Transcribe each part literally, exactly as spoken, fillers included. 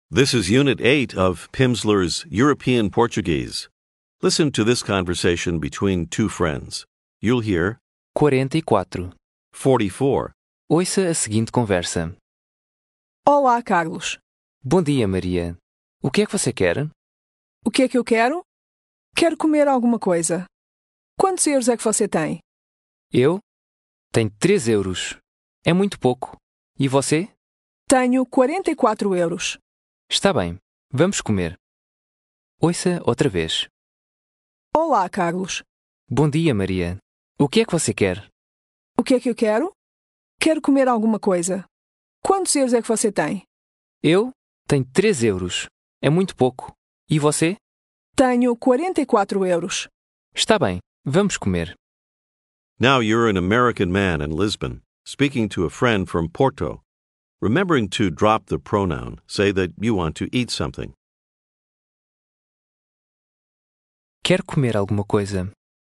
This is Unit eight of Pimsleur's European Portuguese. Listen to this conversation between two friends. You'll hear quarenta e quatro. forty-four. Ouça a seguinte conversa. Olá, Carlos. Bom dia, Maria. O que é que você quer? O que é que eu quero? Quero comer alguma coisa. Quantos euros é que você tem? Eu? Tenho três euros. É muito pouco. E você? Tenho quarenta e quatro euros. Está bem. Vamos comer. Ouça outra vez. Olá, Carlos. Bom dia, Maria. O que é que você quer? O que é que eu quero? Quero comer alguma coisa. Quantos euros é que você tem? Eu? Tenho três euros. É muito pouco. E você? Tenho quarenta e quatro euros. Está bem. Vamos comer. Now you're an American man in Lisbon, speaking to a friend from Porto. Remembering to drop the pronoun, say that you want to eat something. Quero comer alguma coisa.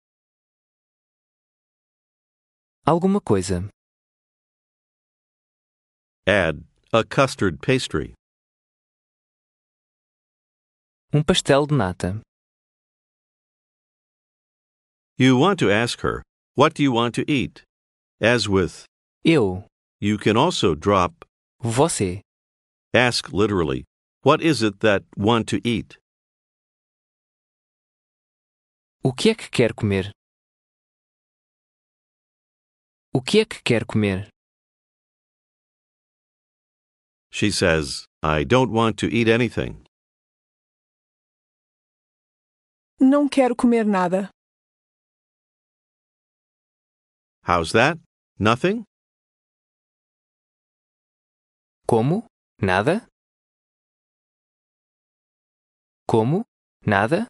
Alguma coisa. Add a custard pastry. Um pastel de nata. You want to ask her, what do you want to eat? As with, Eu. you can also drop, Você. ask literally, what is it that want to eat? O que é que quer comer? O que é que quer comer? She says, I don't want to eat anything. Não quero comer nada. How's that? Nothing? Como? Nada? Como? Nada?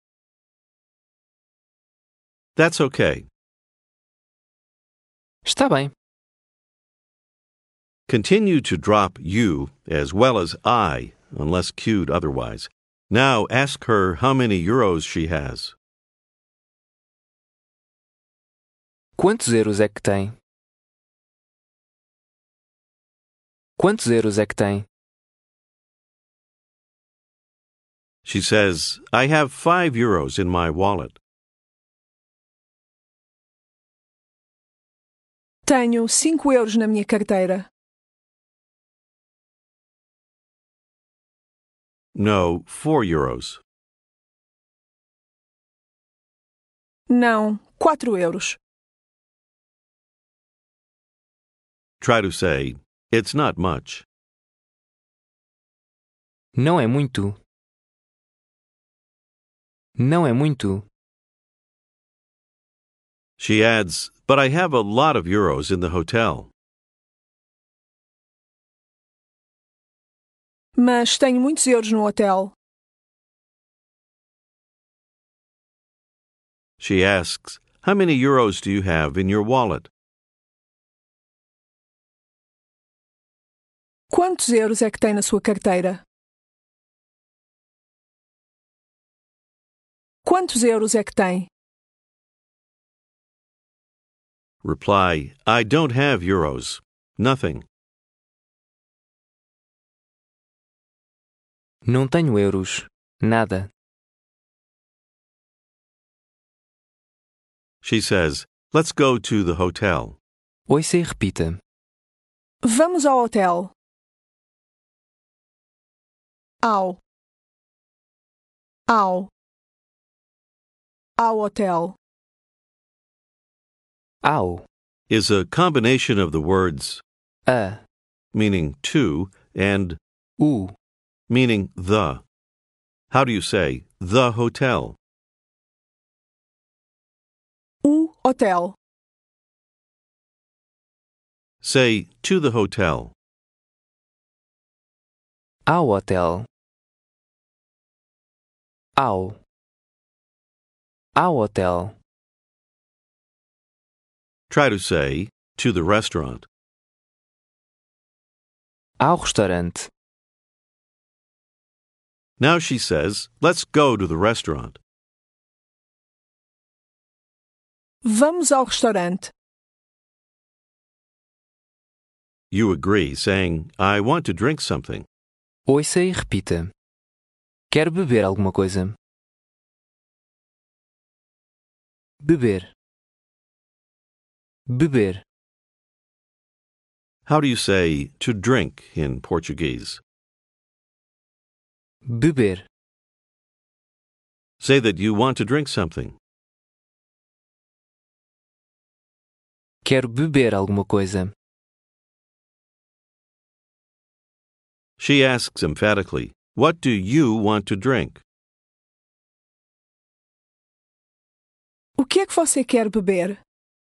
That's okay. Está bem. Continue to drop you as well as I, unless cued otherwise. Now ask her how many euros she has. Quantos euros é que tem? Quantos euros é que tem? She says, I have five euros in my wallet. Tenho cinco euros na minha carteira. No, four euros. Não, quatro euros. Try to say, it's not much. Não é muito. Não é muito. She adds, but I have a lot of euros in the hotel. Mas tenho muitos euros no hotel. She asks, how many euros do you have in your wallet? Quantos euros é que tem na sua carteira? Quantos euros é que tem? Reply, I don't have euros. Nothing. Não tenho euros. Nada. She says, let's go to the hotel. Ouça e repita. Vamos ao hotel. Ao. Ao. Ao hotel. Ao. Is a combination of the words A. meaning to and U. meaning the. How do you say the hotel? O hotel. Say to the hotel. Ao hotel. Ao. Ao hotel. Try to say to the restaurant. Ao restaurante. Now she says, let's go to the restaurant. Vamos ao restaurante. You agree, saying, I want to drink something. Ouça e repita. Quero beber alguma coisa. Beber. Beber. How do you say to drink in Portuguese? Beber. Say that you want to drink something. Quero beber alguma coisa. She asks emphatically, "What do you want to drink?" O que é que você quer beber?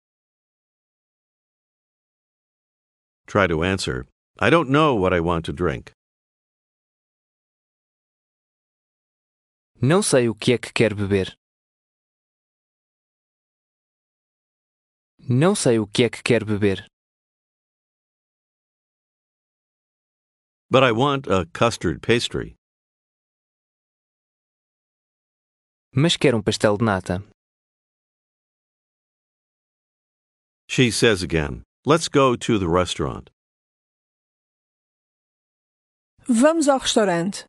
Try to answer, "I don't know what I want to drink." Não sei o que é que quer beber. Não sei o que é que quer beber. But I want a custard pastry. Mas quero um pastel de nata. She says again, "Let's go to the restaurant." Vamos ao restaurante.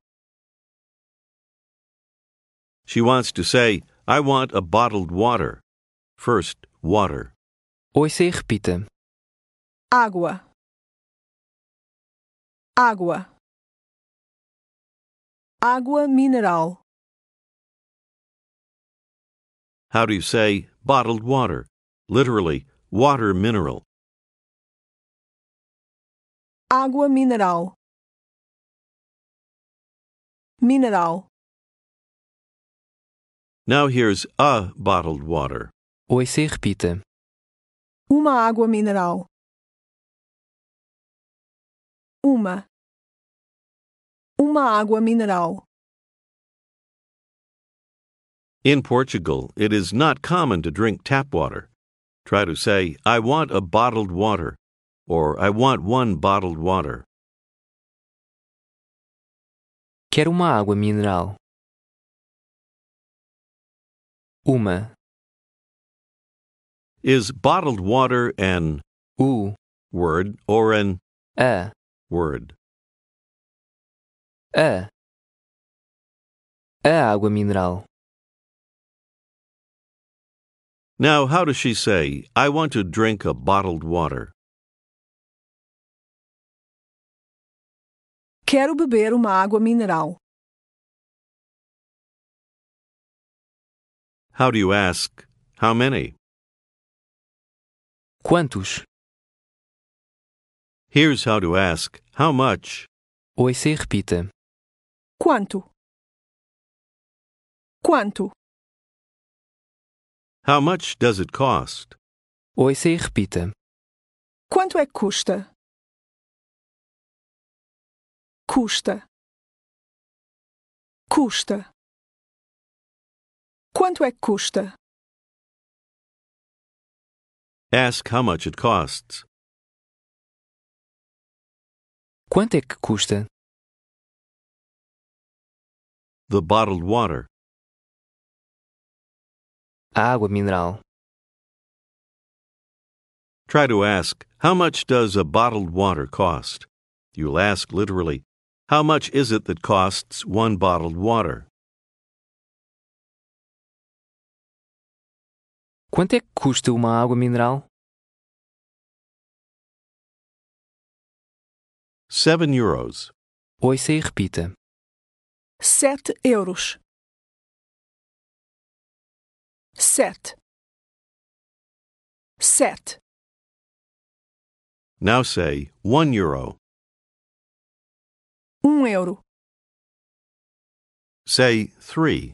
She wants to say, "I want a bottled water." First, water. Ouça e repita. Água. Água. Água mineral. How do you say bottled water? Literally, water mineral. Água mineral. Mineral. Now here's a bottled water. Ouça e repita. Uma água mineral. Uma. Uma água mineral. In Portugal, it is not common to drink tap water. Try to say, "I want a bottled water," or "I want one bottled water." Quero uma água mineral. Uma. Is bottled water an U. word or an A. word? A. A água mineral. Now, how does she say, "I want to drink a bottled water"? Quero beber uma água mineral. How do you ask, "How many"? Quantos? Here's how to ask, "How much"? Ouça e repita. Quanto? Quanto? How much does it cost? Ouça e repita. Quanto é que custa? Custa. Custa. Quanto é que custa? Ask how much it costs. Quanto é que custa? The bottled water. A água mineral. Try to ask, "How much does a bottled water cost?" You'll ask literally, "How much is it that costs one bottled water?" Quanto é que custa uma água mineral? Seven euros. Ouça e repita. Sete euros. Sete. Sete. Now say one euro. Um euro. Say three.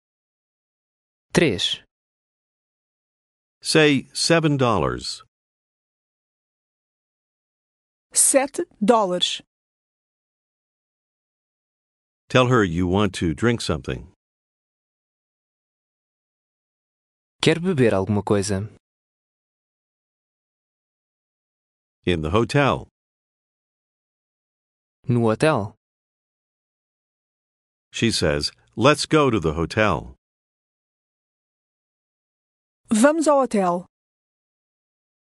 Três. Say seven dollars. Sete dólares. Tell her you want to drink something. Quero beber alguma coisa. In the hotel. No hotel. She says, "Let's go to the hotel." Vamos ao hotel.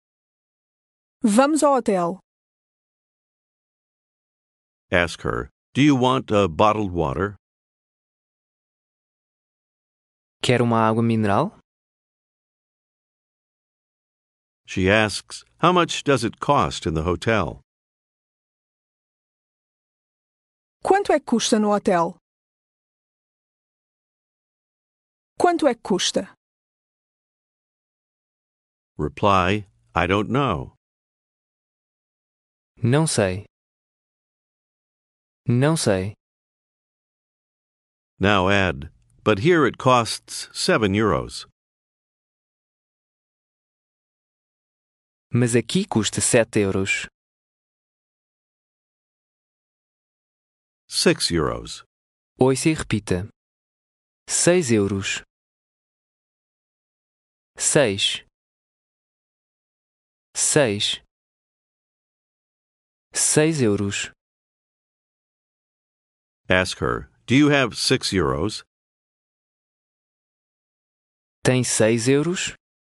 Vamos ao hotel. Ask her, Do you want a bottled water? Quer uma água mineral? She asks, how much does it cost in the hotel? Quanto é que custa no hotel? Quanto é que custa? Reply, I don't know. Não sei. Não sei. Now add, but here it costs seven euros. Mas aqui custa sete euros. Six euros. Ouça e repita. Seis euros. Seis. Seis. Seis euros. Ask her, do you have six euros? Tem seis euros?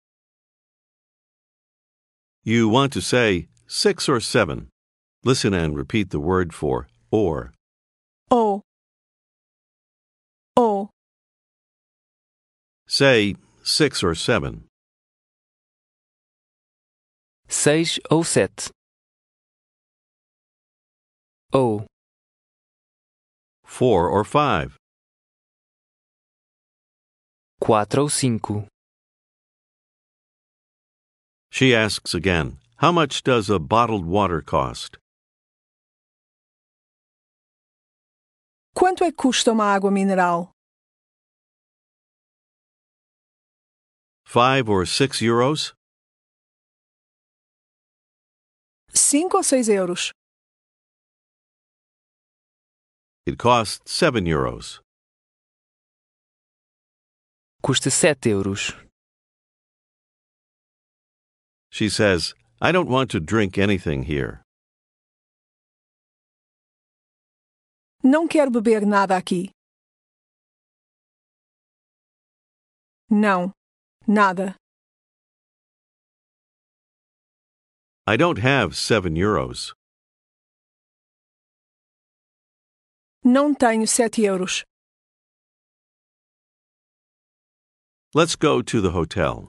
You want to say six or seven. Listen and repeat the word for or. Ou. Ou. Say six or seven. Seis ou sete. Ou. Four or five. Quatro ou cinco. She asks again, how much does a bottled water cost? Quanto é que custa uma água mineral? Five or six euros? Cinco ou seis euros? It costs seven euros. Custa sete euros. She says, I don't want to drink anything here. Não quero beber nada aqui. Não. Nada. I don't have seven euros. Não tenho sete euros. Let's go to the hotel.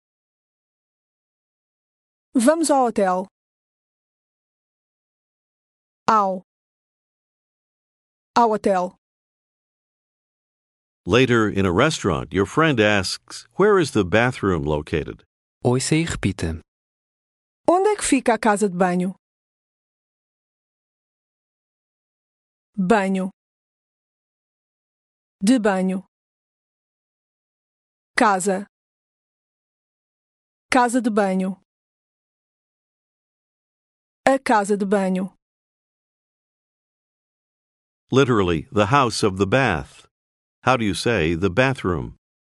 Vamos ao hotel. Ao. Ao hotel. Later, in a restaurant, your friend asks, where is the bathroom located? Ouça e repita. Onde é que fica a casa de banho? Banho. De banho. Casa. Casa de banho. A casa de banho. Literally, the house of the bath. How do you say the bathroom?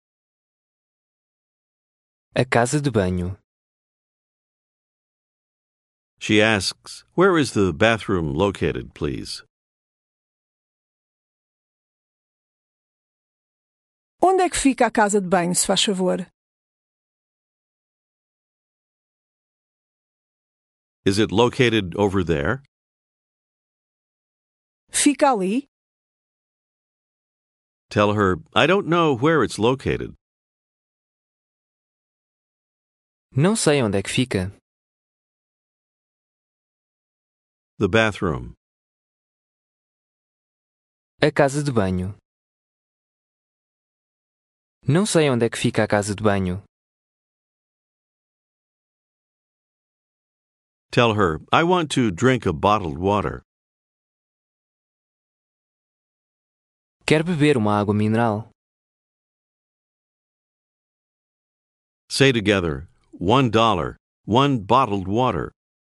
A casa de banho. She asks, where is the bathroom located, please? Onde é que fica a casa de banho, se faz favor? Is it located over there? Fica ali? Tell her, I don't know where it's located. Não sei onde é que fica. The bathroom. A casa de banho. Não sei onde é que fica a casa de banho. Tell her, I want to drink a bottled water. Quer beber uma água mineral? Say together, one dollar, one bottled water.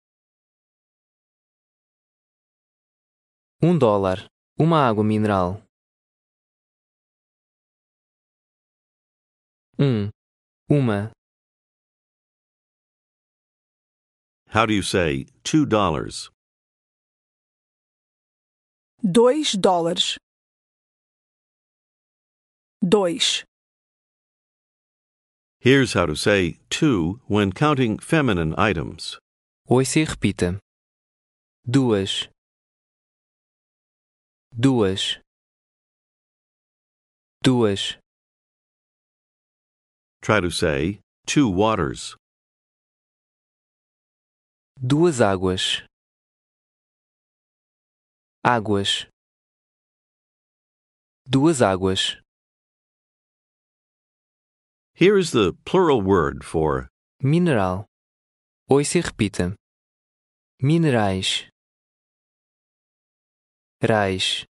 Um dólar. Uma água mineral. Um. Uma. How do you say two dollars? Dois dólares. Dois. Here's how to say two when counting feminine items. Ouça e repita. Duas. duas, duas, Try to say two waters. duas águas, águas, duas águas. Here is the plural word for Mineral. Ouça e repita. Minerais. Rais.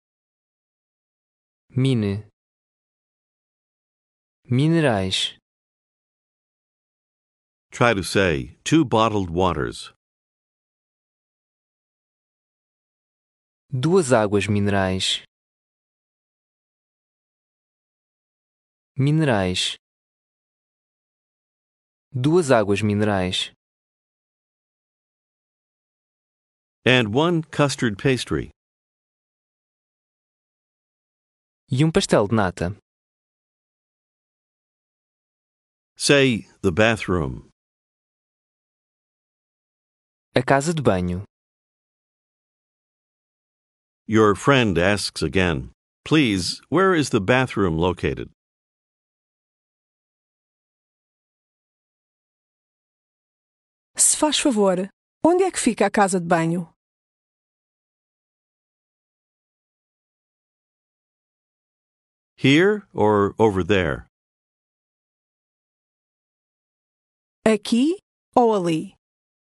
Mine. Minerais. try to say two bottled waters. Duas águas minerais. Minerais. Duas águas minerais. And one custard pastry. E um pastel de nata. Say the bathroom. A casa de banho. Your friend asks again, please, where is the bathroom located? Se faz favor, onde é que fica a casa de banho? Here or over there? Aqui ou ali?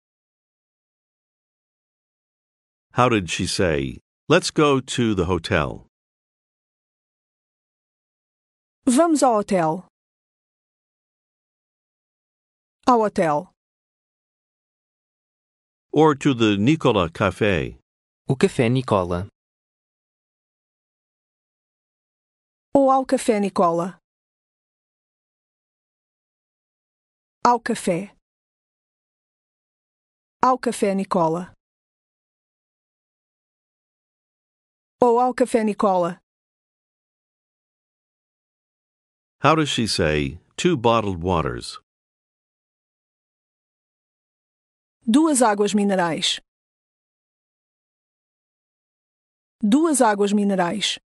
How did she say, let's go to the hotel? Vamos ao hotel. Ao hotel. Or to the Nicola Café? O café Nicola. Ou ao café Nicola. Ao café. Ao café Nicola. Ou ao café Nicola. How does she say, two bottled waters? Duas águas minerais. Duas águas minerais.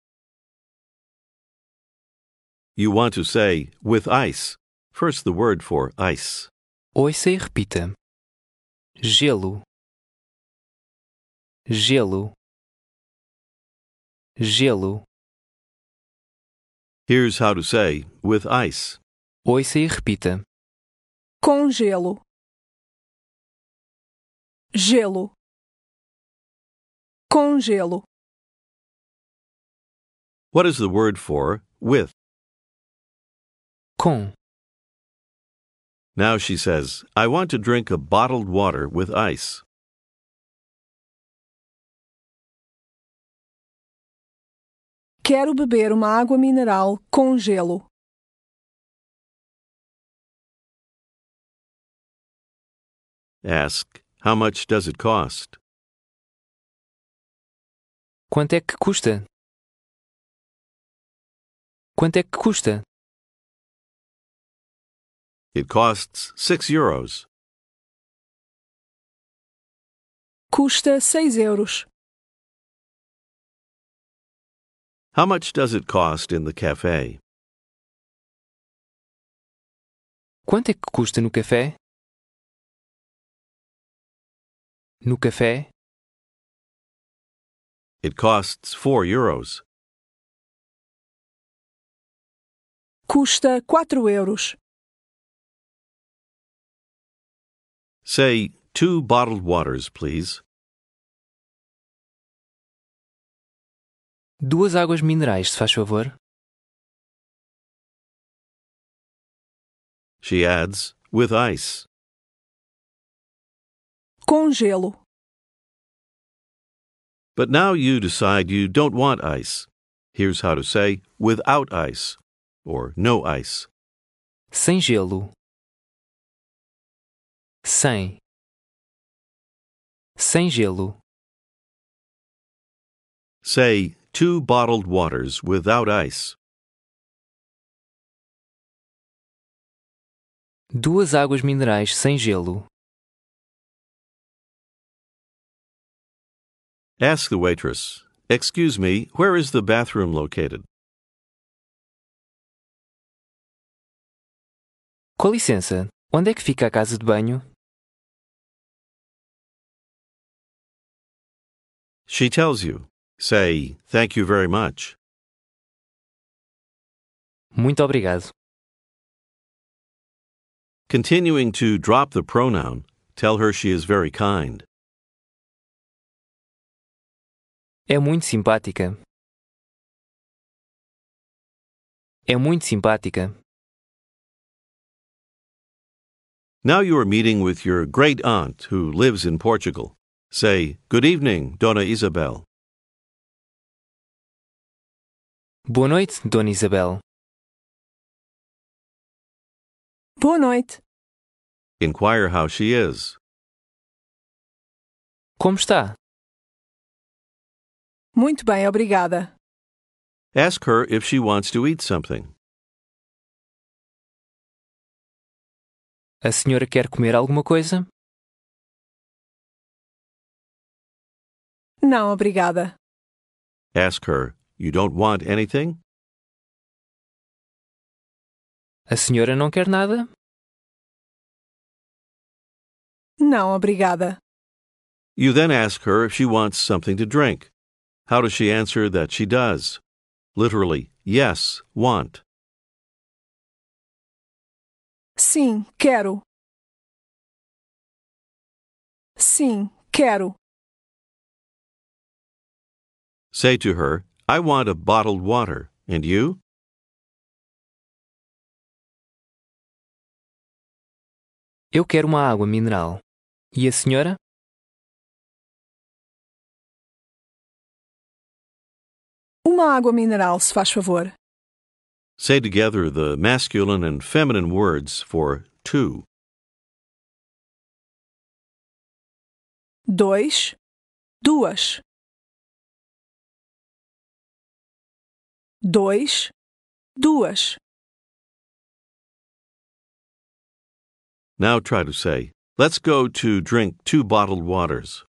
You want to say, with ice. First the word for ice. Ouça e repita. Gelo. Gelo. Gelo. Here's how to say, with ice. Ouça e repita. Com gelo. Gelo. Com gelo. What is the word for with? Com. Now she says, I want to drink a bottled water with ice. Quero beber uma água mineral com gelo. Ask, how much does it cost? Quanto é que custa? Quanto é que custa? It costs six euros. Custa seis euros. How much does it cost in the cafe? Quanto é que custa no café? No café? It costs four euros. Custa quatro euros. Say, two bottled waters, please. Duas águas minerais, se faz favor. She adds, with ice. Com gelo. But now you decide you don't want ice. Here's how to say, without ice, or no ice. Sem gelo. Sem. Sem gelo. Say, two bottled waters without ice. Duas águas minerais sem gelo. Ask the waitress, Excuse me, where is the bathroom located? Com licença, onde é que fica a casa de banho? She tells you. Say, thank you very much. Muito obrigado. Continuing to drop the pronoun, tell her she is very kind. É muito simpática. É muito simpática. Now you are meeting with your great aunt who lives in Portugal. Say, good evening, Dona Isabel. Boa noite, Dona Isabel. Boa noite. Inquire how she is. Como está? Muito bem, obrigada. Ask her if she wants to eat something. A senhora quer comer alguma coisa? Não, obrigada. Ask her, you don't want anything? A senhora não quer nada? Não, obrigada. You then ask her if she wants something to drink. How does she answer that she does? Literally, yes, want. Sim, quero. Sim, quero. Say to her, I want a bottled water. And you? Eu quero uma água mineral. E a senhora? Uma água mineral, se faz favor. Say together the masculine and feminine words for two. Dois, duas. Dois, duas. Now try to say, let's go to drink two bottled waters.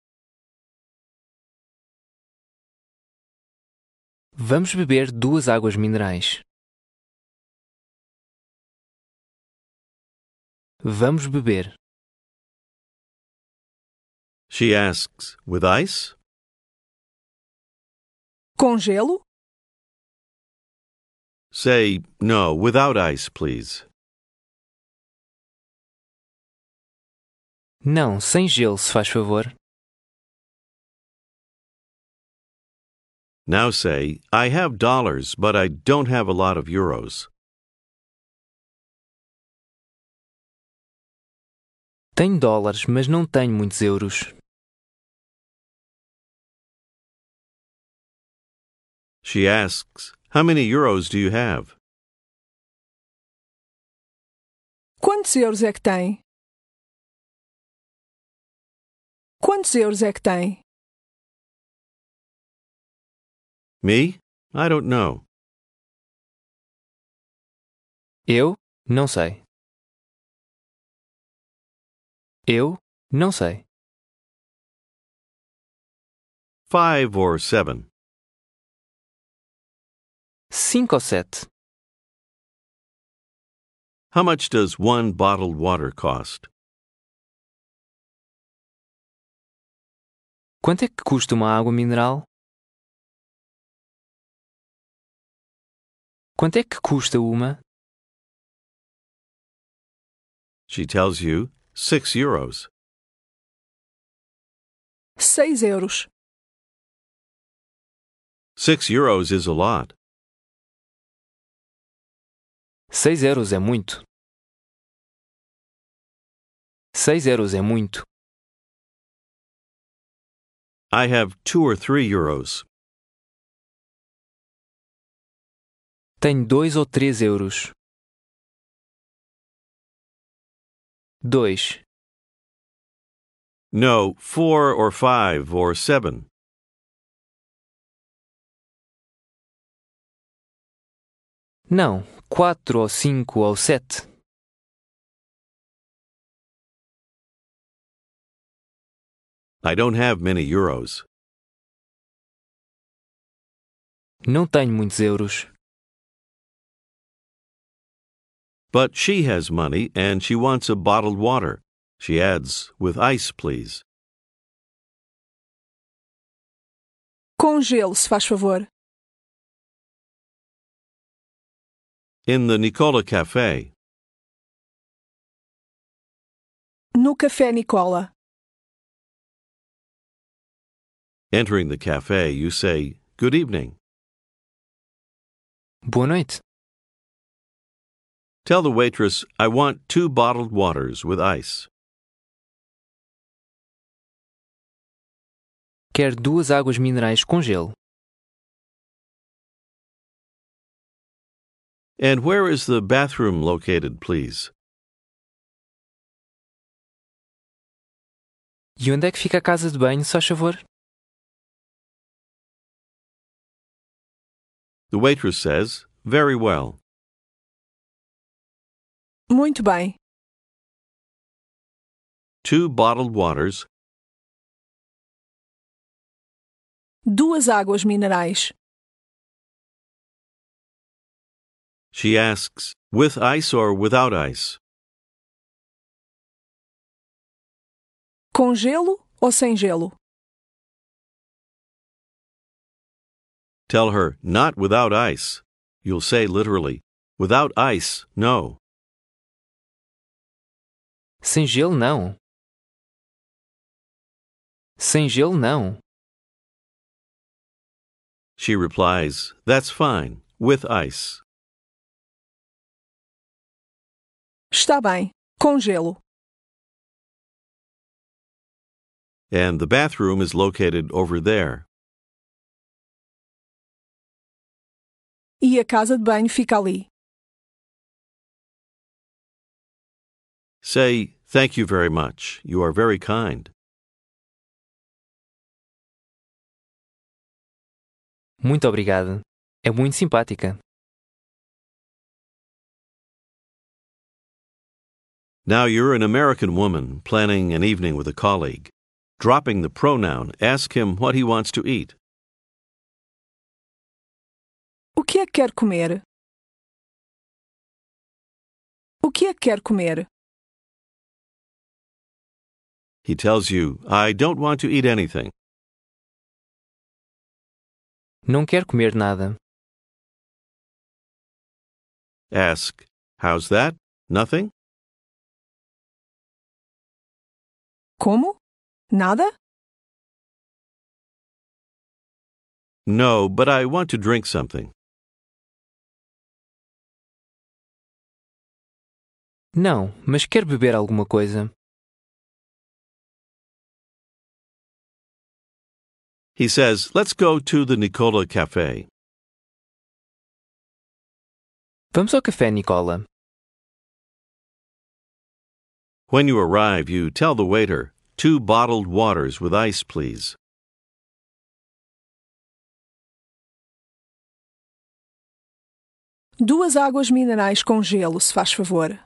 Vamos beber duas águas minerais. Vamos beber. She asks, with ice? Com gelo? Say, no, without ice, please. Não, sem gelo, se faz favor. Now say, I have dollars, but I don't have a lot of euros. Tenho dólares, mas não tenho muitos euros. She asks, how many euros do you have? Quantos euros é que tem? Quantos euros é que tem? Me? I don't know. Eu? Não sei. Eu? Não sei. Five or seven. Cinco ou sete. How much does one bottled water cost? Quanto é que custa uma água mineral? Quanto é que custa uma? She tells you, six euros. Seis euros. Six euros is a lot. Seis euros é muito. Seis euros é muito. I have two or three euros. Tenho dois ou três euros. Dois. No, four or five or seven. Não, quatro ou cinco ou sete. I don't have many euros. Não tenho muitos euros. But she has money and she wants a bottled water. She adds, with ice, please. Com gelo, se faz favor. In the Nicola Cafe. No Café Nicola. Entering the cafe, you say, "Good evening." Boa noite. Tell the waitress, "I want two bottled waters with ice." Quero duas águas minerais com gelo. And where is the bathroom located, please? E onde é que fica a casa de banho, se faz favor? The waitress says, "Very well." Muito bem. Two bottled waters. Duas águas minerais. She asks, "With ice or without ice?" Com gelo ou sem gelo? Tell her, "Not without ice." You'll say literally, "Without ice, no." Sem gelo, não. Sem gelo, não. She replies, "That's fine, with ice." Está bem. Com gelo. And the bathroom is located over there. E a casa de banho fica ali. Say, "Thank you very much. You are very kind." Muito obrigado. É muito simpática. Now you're an American woman planning an evening with a colleague. Dropping the pronoun, ask him what he wants to eat. O que é que quer comer? O que é que quer comer? He tells you, "I don't want to eat anything." Não quero comer nada. Ask, "How's that? Nothing?" Como? Nada? "No, but I want to drink something." Não, mas quero beber alguma coisa. He says, "Let's go to the Nicola Cafe." Vamos ao Café Nicola. When you arrive, you tell the waiter, "Two bottled waters with ice, please." Duas águas minerais com gelo, se faz favor.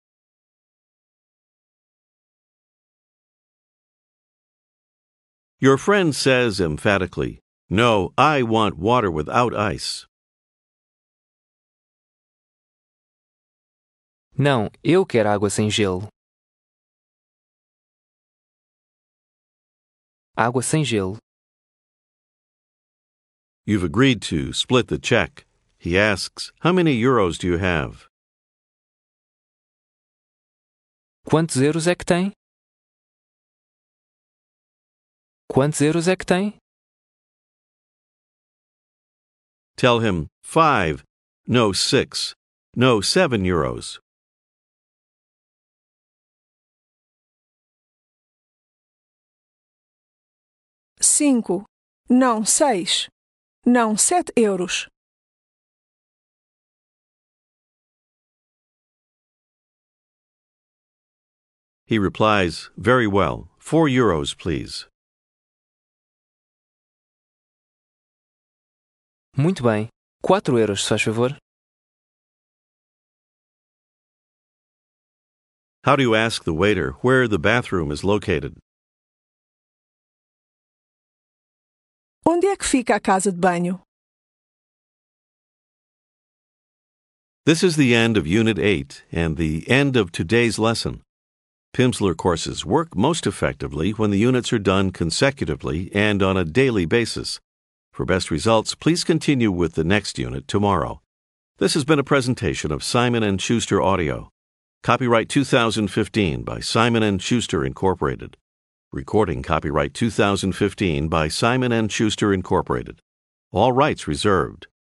Your friend says emphatically, "No, I want water without ice." Não, eu quero água sem gelo. Água sem gelo. You've agreed to split the check. He asks, "How many euros do you have?" Quantos euros é que tem? Quantos euros é que tem? Tell him, "Five, no, six, no, seven euros." Cinco. Não, seis. Não, sete euros. He replies, "Very well. Four euros, please." Muito bem. Quatro euros, se faz favor. How do you ask the waiter where the bathroom is located? Onde é que fica a casa de banho? This is the end of Unit eight and the end of today's lesson. Pimsleur courses work most effectively when the units are done consecutively and on a daily basis. For best results, please continue with the next unit tomorrow. This has been a presentation of Simon and Schuster Audio. Copyright two thousand fifteen by Simon and Schuster Incorporated. Recording copyright two thousand fifteen by Simon and Schuster Incorporated. All rights reserved.